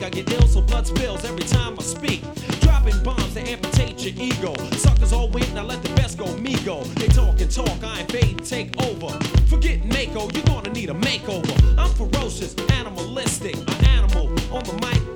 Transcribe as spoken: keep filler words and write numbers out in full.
I get ill, so blood spills every time I speak. Dropping bombs to amputate your ego. Suckers all win, now let the best go, me go. They talk and talk, I invade, take over. Forget Mako, you're gonna need a makeover. I'm ferocious, animalistic, an animal on the mic.